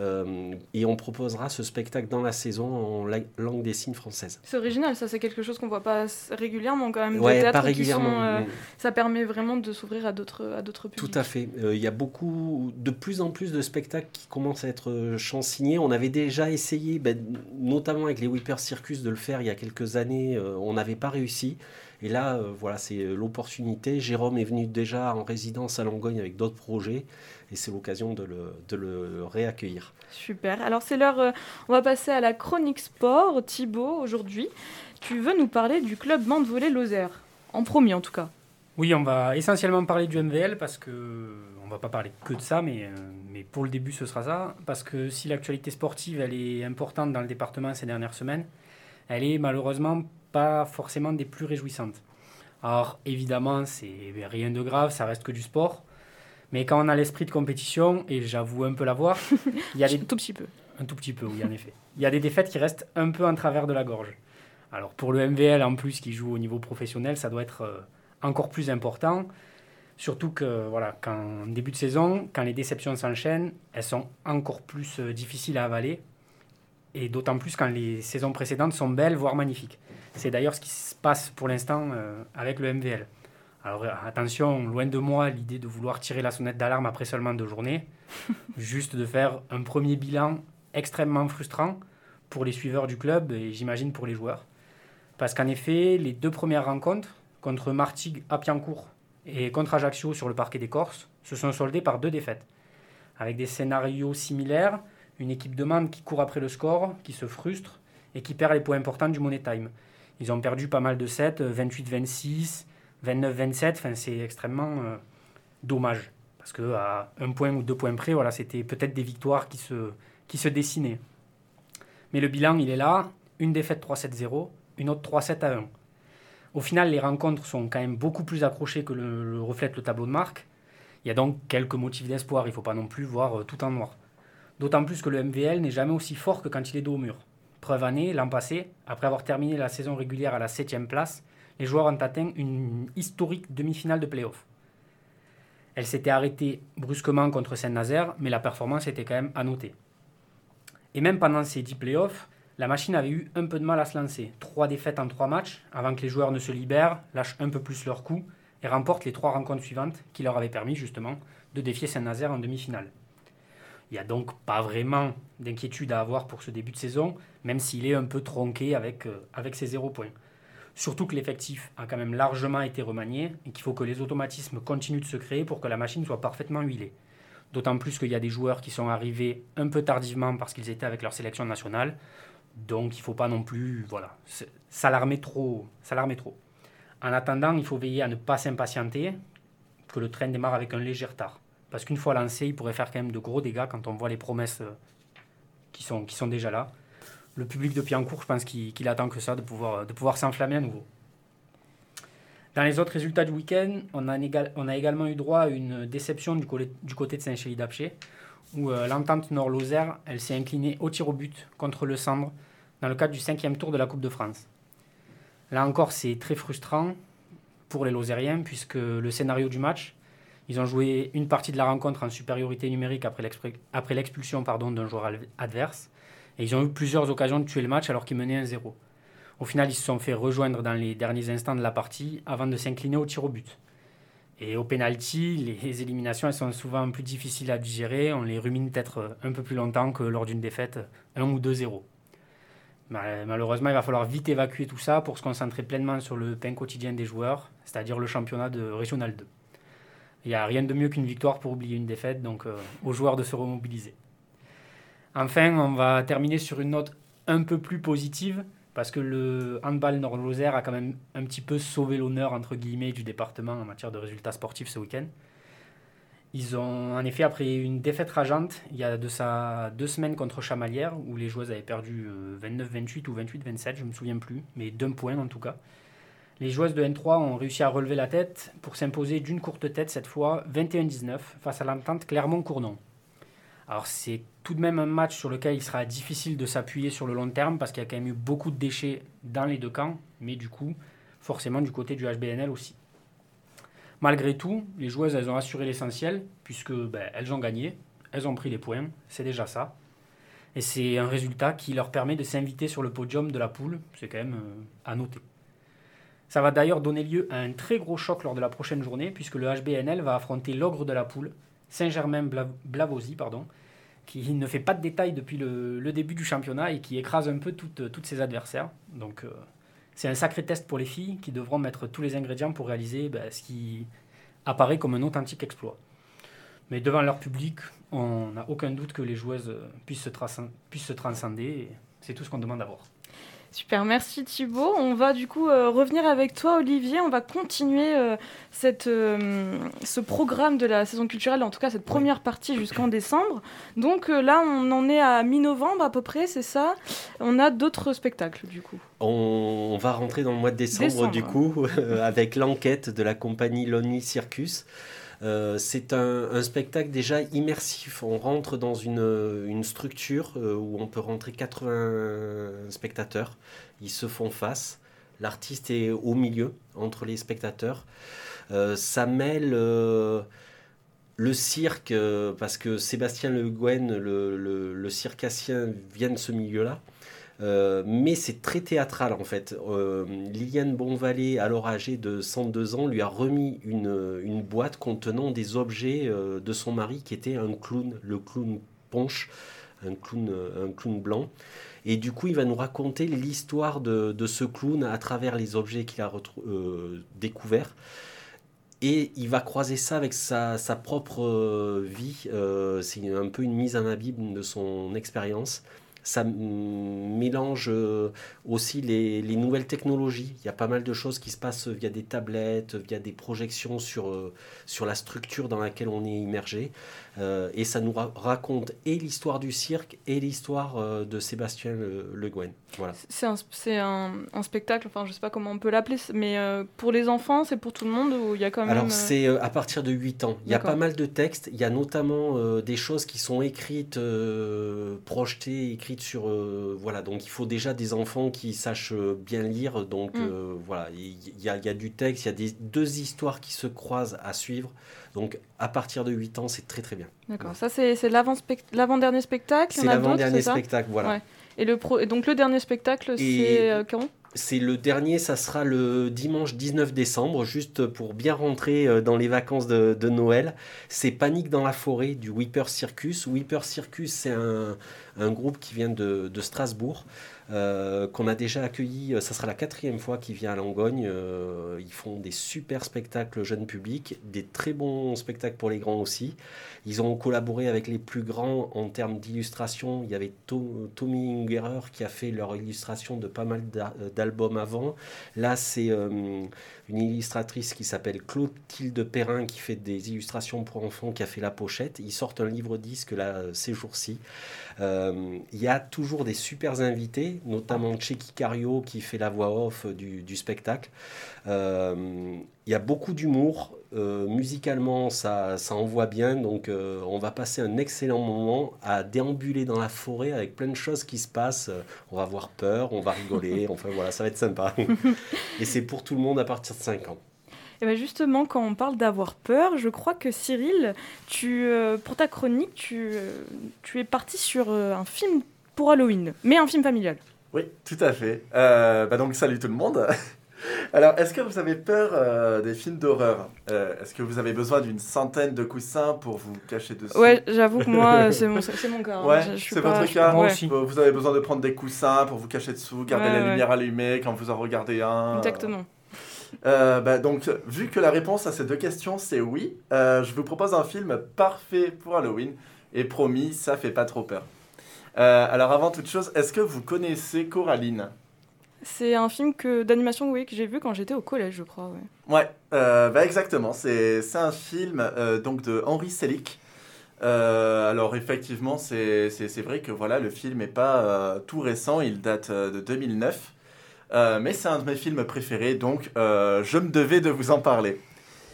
Et on proposera ce spectacle dans la saison en langue des signes française. C'est original, ça, c'est quelque chose qu'on voit pas régulièrement quand même. Ouais, des théâtres pas régulièrement. Ça permet vraiment de s'ouvrir à d'autres publics. Tout à fait. Il y a de plus en plus de spectacles qui commencent à être chansignés. On avait déjà essayé, notamment avec les Whipper Circus, de le faire il y a quelques années. On n'avait pas réussi. Et là, voilà, c'est l'opportunité. Jérôme est venu déjà en résidence à Langogne avec d'autres projets. Et c'est l'occasion de le réaccueillir. Super. Alors, c'est l'heure. On va passer à la chronique sport. Thibaut, aujourd'hui, tu veux nous parler du club Mandvolley Lozère. En premier, en tout cas. Oui, on va essentiellement parler du MVL parce que on va pas parler que de ça, mais pour le début, ce sera ça. Parce que si l'actualité sportive, elle est importante dans le département ces dernières semaines, elle est malheureusement pas forcément des plus réjouissantes. Alors, évidemment, c'est rien de grave, ça reste que du sport. Mais quand on a l'esprit de compétition, et j'avoue un peu l'avoir, il y a un tout petit peu. Un tout petit peu, oui, en effet. Il y a des défaites qui restent un peu en travers de la gorge. Alors, pour le MVL, en plus, qui joue au niveau professionnel, ça doit être encore plus important. Surtout que, voilà, en début de saison, quand les déceptions s'enchaînent, elles sont encore plus difficiles à avaler. Et d'autant plus quand les saisons précédentes sont belles, voire magnifiques. C'est d'ailleurs ce qui se passe pour l'instant avec le MVL. Alors attention, loin de moi l'idée de vouloir tirer la sonnette d'alarme après seulement 2 journées. Juste de faire un premier bilan extrêmement frustrant pour les suiveurs du club et j'imagine pour les joueurs. Parce qu'en effet, les 2 premières rencontres, contre Martigues à Piancourt et contre Ajaccio sur le parquet des Corses se sont soldés par 2 défaites. Avec des scénarios similaires, une équipe de Mende qui court après le score, qui se frustre et qui perd les points importants du Money Time. Ils ont perdu pas mal de sets, 28-26, 29-27, enfin, c'est extrêmement dommage. Parce qu'à 1 point ou 2 points près, voilà, c'était peut-être des victoires qui se dessinaient. Mais le bilan, il est là, une défaite 3-7-0, une autre 3-7-1. Au final, les rencontres sont quand même beaucoup plus accrochées que le reflète le tableau de marque. Il y a donc quelques motifs d'espoir, il ne faut pas non plus voir tout en noir. D'autant plus que le MVL n'est jamais aussi fort que quand il est dos au mur. Preuve année, l'an passé, après avoir terminé la saison régulière à la 7e place, les joueurs ont atteint une historique demi-finale de play-off. Elle s'était arrêtée brusquement contre Saint-Nazaire, mais la performance était quand même à noter. Et même pendant ces 10 play-offs, la machine avait eu un peu de mal à se lancer. 3 défaites en 3 matchs, avant que les joueurs ne se libèrent, lâchent un peu plus leur coup et remportent les 3 rencontres suivantes qui leur avaient permis justement de défier Saint-Nazaire en demi-finale. Il n'y a donc pas vraiment d'inquiétude à avoir pour ce début de saison, même s'il est un peu tronqué avec ses 0 points. Surtout que l'effectif a quand même largement été remanié et qu'il faut que les automatismes continuent de se créer pour que la machine soit parfaitement huilée. D'autant plus qu'il y a des joueurs qui sont arrivés un peu tardivement parce qu'ils étaient avec leur sélection nationale. Donc il ne faut pas non plus s'alarmer trop. En attendant, il faut veiller à ne pas s'impatienter, que le train démarre avec un léger retard. Parce qu'une fois lancé, il pourrait faire quand même de gros dégâts quand on voit les promesses qui sont déjà là. Le public de Piancourt, je pense qu'il attend que ça, de pouvoir s'enflammer à nouveau. Dans les autres résultats du week-end, on a également eu droit à une déception du côté de Saint-Chély-d'Apcher, où l'entente Nord-Lozère, elle s'est inclinée au tir au but contre le Sandre dans le cadre du 5e tour de la Coupe de France. Là encore, c'est très frustrant pour les Lozériens, puisque le scénario du match, ils ont joué une partie de la rencontre en supériorité numérique après l'expulsion d'un joueur adverse, et ils ont eu plusieurs occasions de tuer le match alors qu'ils menaient 1-0. Au final, ils se sont fait rejoindre dans les derniers instants de la partie avant de s'incliner au tir au but. Et au pénalty, les éliminations elles sont souvent plus difficiles à digérer. On les rumine peut-être un peu plus longtemps que lors d'une défaite 1 ou 2-0. Malheureusement, il va falloir vite évacuer tout ça pour se concentrer pleinement sur le pain quotidien des joueurs, c'est-à-dire le championnat de Régional 2. Il n'y a rien de mieux qu'une victoire pour oublier une défaite, donc aux joueurs de se remobiliser. Enfin, on va terminer sur une note un peu plus positive, parce que le handball Nord-Lozère a quand même un petit peu sauvé l'honneur, entre guillemets, du département en matière de résultats sportifs ce week-end. Ils ont, en effet, après une défaite rageante, il y a de ça 2 semaines contre Chamalières, où les joueuses avaient perdu 29-28 ou 28-27, je ne me souviens plus, mais d'1 point en tout cas. Les joueuses de N3 ont réussi à relever la tête pour s'imposer d'une courte tête cette fois, 21-19, face à l'entente Clermont-Cournon. Alors c'est tout de même un match sur lequel il sera difficile de s'appuyer sur le long terme parce qu'il y a quand même eu beaucoup de déchets dans les 2 camps, mais du coup, forcément du côté du HBNL aussi. Malgré tout, les joueuses elles ont assuré l'essentiel puisque elles ont gagné, elles ont pris les points, c'est déjà ça. Et c'est un résultat qui leur permet de s'inviter sur le podium de la poule, c'est quand même à noter. Ça va d'ailleurs donner lieu à un très gros choc lors de la prochaine journée puisque le HBNL va affronter l'ogre de la poule, Saint-Germain-Blavozy, qui ne fait pas de détails depuis le début du championnat et qui écrase un peu toutes ses adversaires. Donc c'est un sacré test pour les filles qui devront mettre tous les ingrédients pour réaliser ce qui apparaît comme un authentique exploit. Mais devant leur public, on n'a aucun doute que les joueuses puissent se transcender et c'est tout ce qu'on demande à voir. Super, merci Thibaut. On va du coup revenir avec toi Olivier. On va continuer ce programme de la saison culturelle, en tout cas cette première partie jusqu'en décembre. Donc là, on en est à mi-novembre à peu près, c'est ça. On a d'autres spectacles du coup. On va rentrer dans le mois de décembre. Du coup, avec l'enquête de la compagnie Lonely Circus. C'est un spectacle déjà immersif. On rentre dans une structure où on peut rentrer 80 spectateurs. Ils se font face. L'artiste est au milieu, entre les spectateurs. Ça mêle le cirque, parce que Sébastien Le Guen, le circassien, vient de ce milieu-là. Mais c'est très théâtral en fait. Liliane Bonvalet, alors âgée de 102 ans, lui a remis une boîte contenant des objets de son mari qui était un clown, le clown Ponche, un clown blanc. Et du coup, il va nous raconter l'histoire de ce clown à travers les objets qu'il a découverts. Et il va croiser ça avec sa propre vie. C'est un peu une mise en abîme de son expérience. Ça mélange aussi les nouvelles technologies. Il y a pas mal de choses qui se passent via des tablettes, via des projections sur la structure dans laquelle on est immergé. Et ça nous raconte et l'histoire du cirque et l'histoire de Sébastien Le Guen. Voilà. C'est un spectacle, enfin je sais pas comment on peut l'appeler, mais pour les enfants, c'est pour tout le monde ou il y a quand même... Alors c'est à partir de 8 ans. Il y a D'accord. pas mal de textes. Il y a notamment des choses qui sont écrites, projetées, écrites sur... voilà, donc il faut déjà des enfants qui sachent bien lire. Donc voilà, il y a du texte, il y a deux histoires qui se croisent à suivre. Donc à partir de 8 ans, c'est très très bien. D'accord, ça c'est l'avant-dernier spectacle. C'est l'avant-dernier spectacle, voilà. Ouais. Et donc le dernier spectacle, c'est quand ? C'est le dernier, ça sera le dimanche 19 décembre, juste pour bien rentrer dans les vacances de Noël. C'est Panique dans la forêt du Whipper Circus. Whipper Circus, c'est un groupe qui vient de Strasbourg, qu'on a déjà accueilli. Ça sera la 4e fois qu'il vient à Langogne. Ils font des super spectacles jeunes publics, des très bons spectacles pour les grands aussi. Ils ont collaboré avec les plus grands en termes d'illustration. Il y avait Tommy Ungerer qui a fait leur illustration de pas mal d'albums avant. Là, c'est une illustratrice qui s'appelle Clotilde Perrin qui fait des illustrations pour enfants, qui a fait la pochette. Ils sortent un livre-disque là, ces jours-ci. Il y a toujours des super invités, notamment Checky Cario qui fait la voix off du spectacle. Il y a beaucoup d'humour. Musicalement, ça envoie bien. Donc, on va passer un excellent moment à déambuler dans la forêt avec plein de choses qui se passent. On va avoir peur, on va rigoler. Enfin, voilà, ça va être sympa. Et c'est pour tout le monde à partir de 5 ans. Et bien justement, quand on parle d'avoir peur, je crois que Cyril, pour ta chronique, tu es parti sur un film pour Halloween, mais un film familial. Oui, tout à fait. Donc, salut tout le monde. Alors, est-ce que vous avez peur des films d'horreur ? Est-ce que vous avez besoin d'une centaine de coussins pour vous cacher dessus ? Ouais, j'avoue que moi, c'est mon cas. Ouais, je suis c'est pas, votre cas. Moi aussi. Vous avez besoin de prendre des coussins pour vous cacher dessous, garder la lumière allumée quand vous en regardez un. Exactement. Donc, vu que la réponse à ces deux questions, c'est oui, je vous propose un film parfait pour Halloween. Et promis, ça fait pas trop peur. Alors, avant toute chose, est-ce que vous connaissez Coraline ? C'est un film d'animation que j'ai vu quand j'étais au collège, je crois. Ouais, exactement. C'est un film donc de Henri Selick. Alors effectivement, c'est vrai que voilà, le film n'est pas tout récent, il date de 2009. Mais c'est un de mes films préférés, donc je me devais de vous en parler.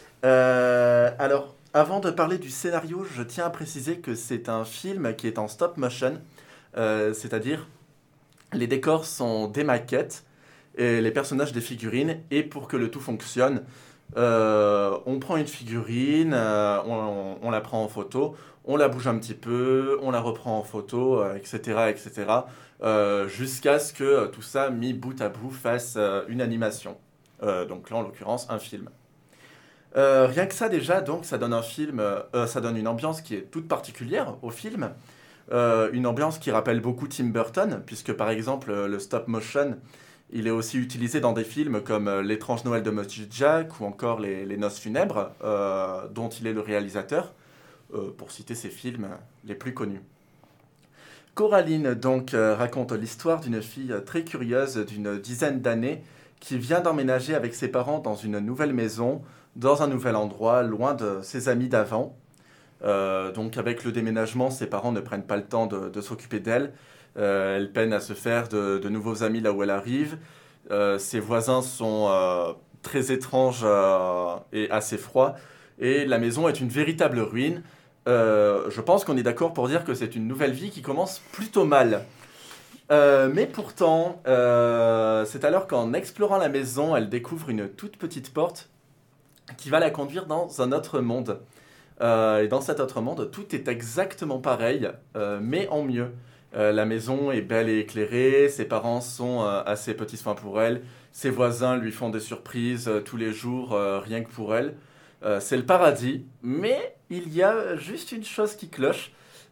Alors, avant de parler du scénario, je tiens à préciser que c'est un film qui est en stop motion, c'est-à-dire les décors sont des maquettes et les personnages des figurines. Et pour que le tout fonctionne, on prend une figurine, on la prend en photo, on la bouge un petit peu, on la reprend en photo, etc. Jusqu'à ce que tout ça, mis bout à bout, fasse une animation. Donc là, en l'occurrence, un film. Rien que ça, déjà, donc, ça donne ça donne une ambiance qui est toute particulière au film. Une ambiance qui rappelle beaucoup Tim Burton, puisque par exemple le stop motion, il est aussi utilisé dans des films comme L'étrange Noël de Monsieur Jack ou encore Les Noces funèbres, dont il est le réalisateur, pour citer ses films les plus connus. Coraline donc raconte l'histoire d'une fille très curieuse d'une dizaine d'années qui vient d'emménager avec ses parents dans une nouvelle maison, dans un nouvel endroit, loin de ses amis d'avant. Donc avec le déménagement, ses parents ne prennent pas le temps de s'occuper d'elle. Elle peine à se faire de nouveaux amis là où elle arrive. Ses voisins sont très étranges et assez froids. Et la maison est une véritable ruine. Je pense qu'on est d'accord pour dire que c'est une nouvelle vie qui commence plutôt mal. Mais pourtant, c'est alors qu'en explorant la maison, elle découvre une toute petite porte qui va la conduire dans un autre monde. Et dans cet autre monde, tout est exactement pareil, mais en mieux. La maison est belle et éclairée, ses parents sont assez petits soins pour elle, ses voisins lui font des surprises tous les jours, rien que pour elle. C'est le paradis, mais il y a juste une chose qui cloche,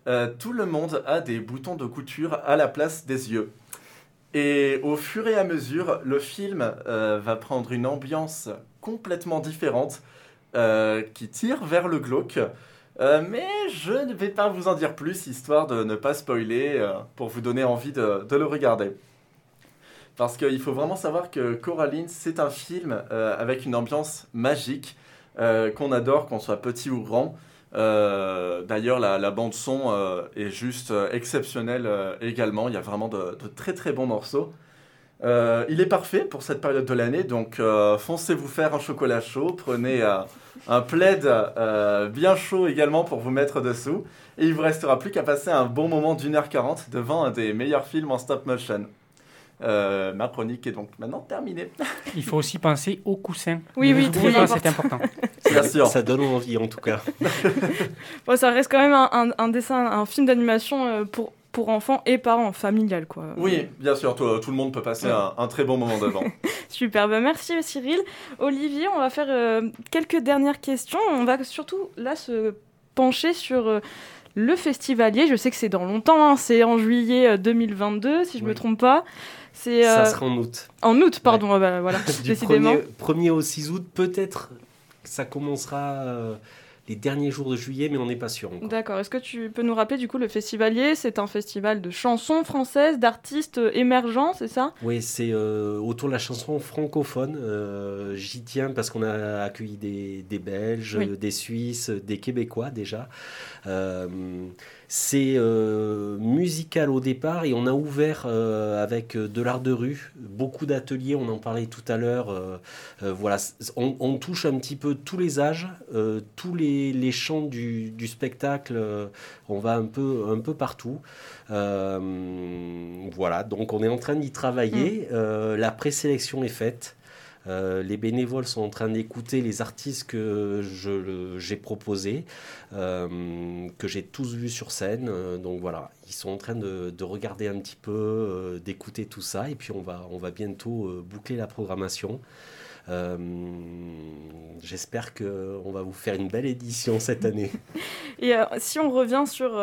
tout le monde a des boutons de couture à la place des yeux. Et au fur et à mesure, le film va prendre une ambiance complètement différente qui tire vers le glauque. Mais je ne vais pas vous en dire plus, histoire de ne pas spoiler, pour vous donner envie de le regarder. Parce qu'il faut vraiment savoir que Coraline, c'est un film avec une ambiance magique, qu'on adore, qu'on soit petit ou grand. D'ailleurs, la bande-son est juste exceptionnelle également. Il y a vraiment de très très bons morceaux. Il est parfait pour cette période de l'année, donc foncez vous faire un chocolat chaud, prenez un plaid bien chaud également pour vous mettre dessous, et il vous restera plus qu'à passer un bon moment d'1h40 devant un des meilleurs films en stop motion. Ma chronique est donc maintenant terminée. Il faut aussi penser au coussin. Oui, très important. C'est important. Bien sûr. Ça donne envie en tout cas. Bon, ça reste quand même un film d'animation pour enfants et parents, familial quoi. Oui, bien sûr, tout le monde peut passer un très bon moment devant. Super, merci Cyril. Olivier, on va faire quelques dernières questions. On va surtout là se pencher sur le Festivalier. Je sais que c'est dans longtemps, c'est en juillet 2022 si je ne me trompe pas. Ça sera en août. En août, pardon, voilà, du décidément. 1er au 6 août, peut-être ça commencera les derniers jours de juillet, mais on n'est pas sûr encore. D'accord, est-ce que tu peux nous rappeler du coup le Festivalier, c'est un festival de chansons françaises, d'artistes émergents, c'est ça ? Oui, c'est autour de la chanson francophone. J'y tiens parce qu'on a accueilli des Belges, des Suisses, des Québécois déjà. C'est musical au départ et on a ouvert avec de l'art de rue, beaucoup d'ateliers, on en parlait tout à l'heure. Voilà, on touche un petit peu tous les âges, tous les champs du spectacle, on va un peu partout. Voilà, donc on est en train d'y travailler. La présélection est faite. Les bénévoles sont en train d'écouter les artistes que j'ai proposés, que j'ai tous vus sur scène. Donc voilà, ils sont en train de regarder un petit peu, d'écouter tout ça. Et puis on va bientôt boucler la programmation. J'espère qu'on va vous faire une belle édition cette année. Et si on revient sur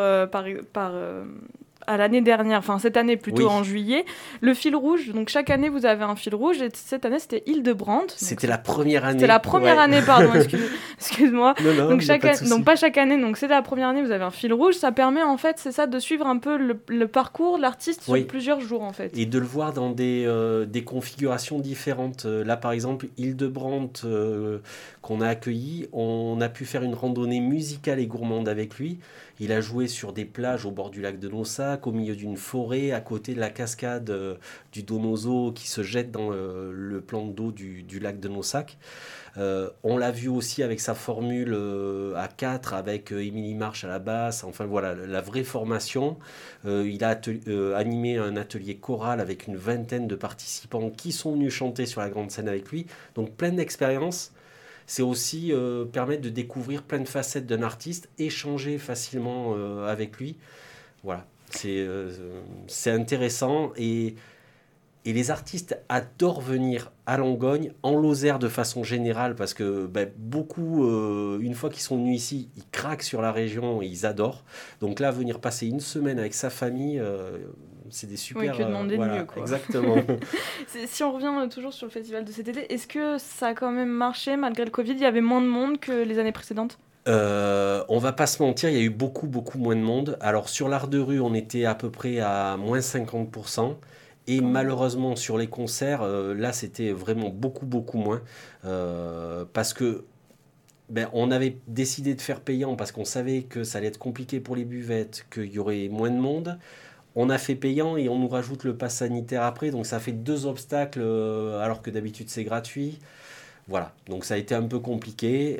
à l'année dernière, enfin cette année plutôt en juillet, le fil rouge, donc chaque année vous avez un fil rouge et cette année c'était Hildebrandt. C'était la première année. C'était la première année, pardon, excuse-moi. Non, donc pas chaque année, donc c'est la première année vous avez un fil rouge, ça permet en fait, c'est ça, de suivre un peu le parcours de l'artiste sur plusieurs jours en fait. Et de le voir dans des configurations différentes. Là par exemple, Hildebrandt qu'on a accueilli, on a pu faire une randonnée musicale et gourmande avec lui. Il a joué sur des plages au bord du lac de Naussac, au milieu d'une forêt, à côté de la cascade du Donoso qui se jette dans le plan d'eau du lac de Naussac. On l'a vu aussi avec sa formule à 4, avec Émilie Marche à la basse. Enfin voilà, la vraie formation. Il a animé un atelier choral avec une vingtaine de participants qui sont venus chanter sur la grande scène avec lui. Donc plein d'expériences. C'est aussi permettre de découvrir plein de facettes d'un artiste, échanger facilement avec lui. Voilà, c'est intéressant et les artistes adorent venir à Langogne, en Lozère de façon générale, parce que beaucoup, une fois qu'ils sont venus ici, ils craquent sur la région et ils adorent. Donc là, venir passer une semaine avec sa famille, c'est des super... Oui, que demander de mieux, quoi. Exactement. Si on revient toujours sur le festival de cet été, est-ce que ça a quand même marché malgré le Covid ? Il y avait moins de monde que les années précédentes ? On va pas se mentir, il y a eu beaucoup moins de monde. Alors sur l'art de rue, on était à peu près à moins 50%. Et malheureusement, sur les concerts, là, c'était vraiment beaucoup moins. Parce que on avait décidé de faire payant parce qu'on savait que ça allait être compliqué pour les buvettes, qu'il y aurait moins de monde. On a fait payant et on nous rajoute le pass sanitaire après. Donc ça fait 2 obstacles alors que d'habitude, c'est gratuit. Voilà, donc ça a été un peu compliqué.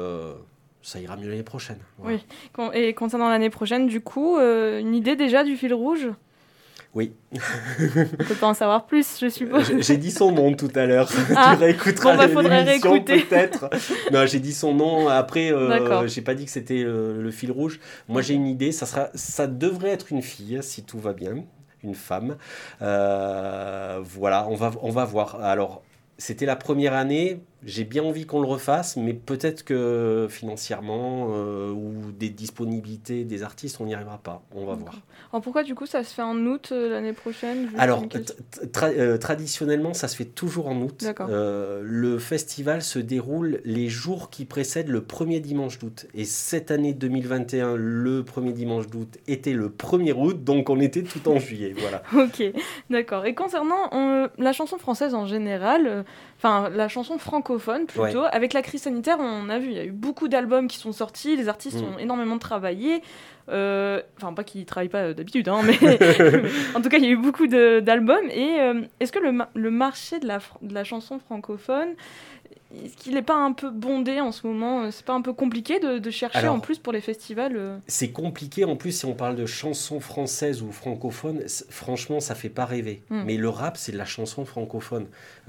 Ça ira mieux l'année prochaine. Voilà. Oui, et concernant l'année prochaine, du coup, une idée déjà du fil rouge ? Oui. On peut pas en savoir plus, je suppose. J'ai dit son nom tout à l'heure. Tu réécouteras faudrait l'émission réécouter. peut-être. Non, j'ai dit son nom. Après, j'ai pas dit que c'était le fil rouge. Moi, j'ai une idée. Ça devrait être une fille, si tout va bien, une femme. Voilà, on va voir. Alors, c'était la première année. J'ai bien envie qu'on le refasse, mais peut-être que financièrement ou des disponibilités des artistes, on n'y arrivera pas. On va voir. Alors pourquoi du coup ça se fait en août l'année prochaine? Alors, traditionnellement, ça se fait toujours en août. Le festival se déroule les jours qui précèdent le premier dimanche d'août. Et cette année 2021, le premier dimanche d'août était le 1er août, donc on était tout en juillet. Voilà. Ok, d'accord. Et concernant la chanson française en général, la chanson francophone plutôt, avec la crise sanitaire, on a vu, il y a eu beaucoup d'albums qui sont sortis, les artistes ont énormément travaillé. Pas qu'ils ne travaillent pas d'habitude, hein, mais en tout cas, il y a eu beaucoup d'albums. Et est-ce que le marché de la chanson francophone, est-ce qu'il n'est pas un peu bondé en ce moment? C'est pas un peu compliqué de chercher en plus pour les festivals C'est compliqué en plus si on parle de chansons françaises ou francophones. Franchement, ça fait pas rêver. Mais le rap, c'est de la chanson francophone.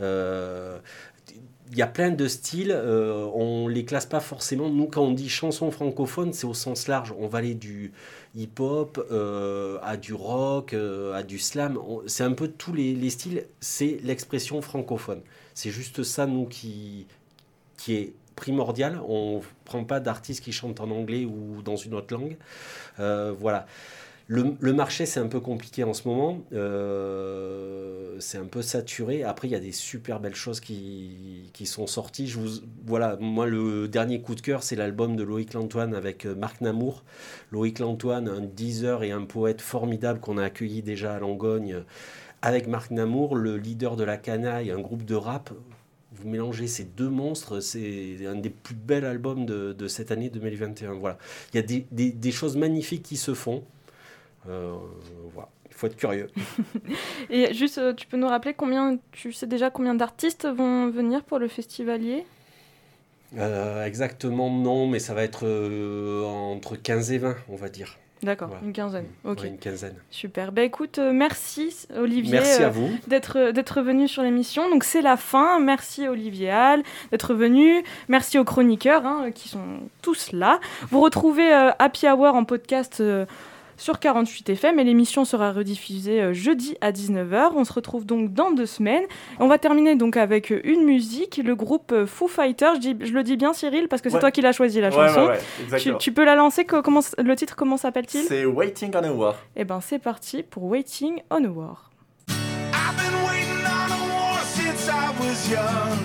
Il y a plein de styles, on les classe pas forcément. Nous, quand on dit chanson francophone, c'est au sens large. On va aller du hip-hop à du rock, à du slam. C'est un peu tous les styles. C'est l'expression francophone. C'est juste ça, nous, qui est primordial. On prend pas d'artistes qui chantent en anglais ou dans une autre langue. Voilà. Le marché, c'est un peu compliqué en ce moment. C'est un peu saturé. Après, il y a des super belles choses qui sont sorties. Moi, le dernier coup de cœur, c'est l'album de Loïc Lantoine avec Marc Namour. Loïc Lantoine, un diseur et un poète formidable qu'on a accueilli déjà à Langogne. Avec Marc Namour, le leader de la Canaille, un groupe de rap. Vous mélangez ces deux monstres, c'est un des plus bels albums de cette année 2021. Voilà. Il y a des choses magnifiques qui se font. Voilà. Il faut être curieux. Et juste, tu peux nous rappeler tu sais déjà combien d'artistes vont venir pour le festivalier? Exactement non, mais ça va être entre 15 et 20, on va dire. D'accord, voilà. Une quinzaine. Ok. Ouais, une quinzaine. Super. Écoute, merci Olivier. Merci à vous d'être venu sur l'émission. Donc c'est la fin. Merci Olivier Hall d'être venu. Merci aux chroniqueurs qui sont tous là. Vous retrouvez Happy Hour en podcast sur 48 FM et l'émission sera rediffusée jeudi à 19h. On se retrouve donc dans 2 semaines. On va terminer donc avec une musique, le groupe Foo Fighters. Je le dis bien Cyril parce que c'est toi qui l'as choisi la chanson. Tu peux la lancer, le titre comment s'appelle-t-il? C'est Waiting on a War. Eh ben c'est parti pour Waiting on a War. I've been waiting on a war since I was young.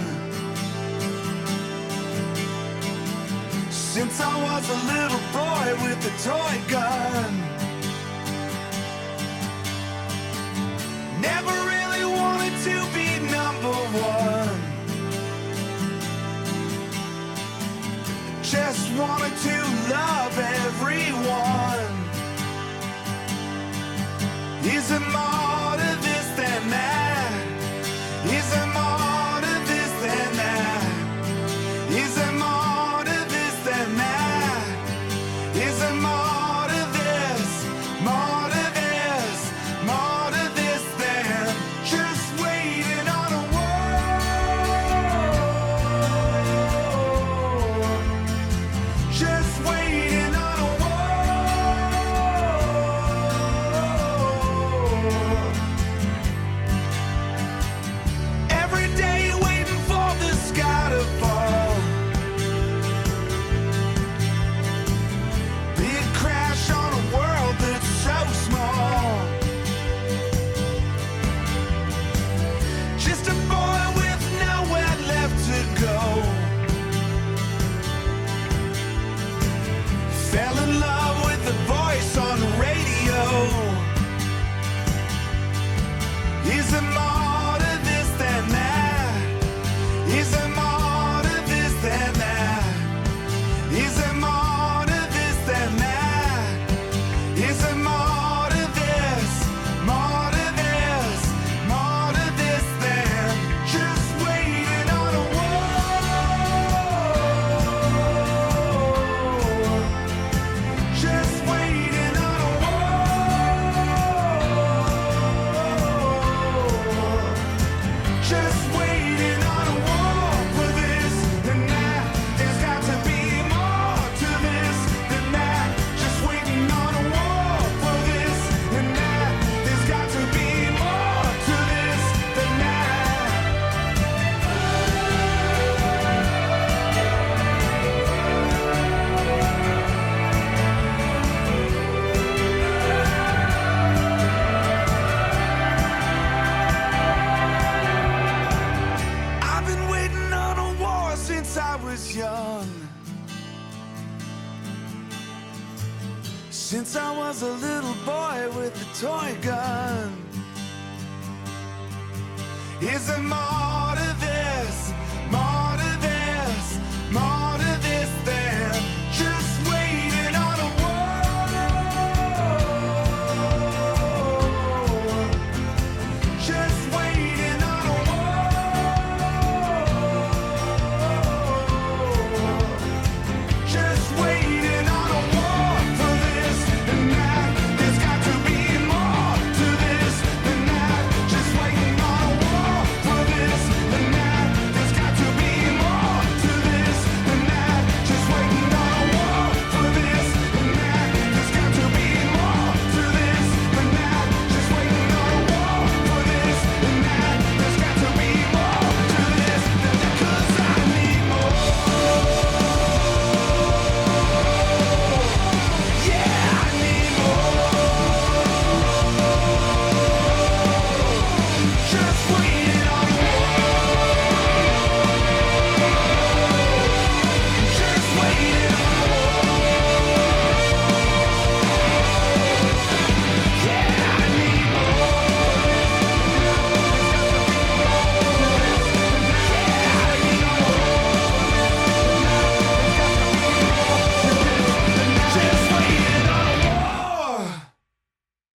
Since I was a little boy with a toy gun. Never really wanted to be number one. Just wanted to love everyone. Is there more to this than that? Is there more to this than that? Is there more to this than that? Is there more to this? More to this? More to this than just waiting on a war? Just waiting on a war. Every day waiting for the sky to fall. Big crash on a world that's so small. Just a boy with nowhere left to go. Fell in love with the voice on the radio. Is there more to this than that? Is there more to this than that? Is there more to this than that? Is there more to this? More to this? More to this than just waiting on a war? Just waiting on a war. since I was a little boy with a toy gun. Is there more to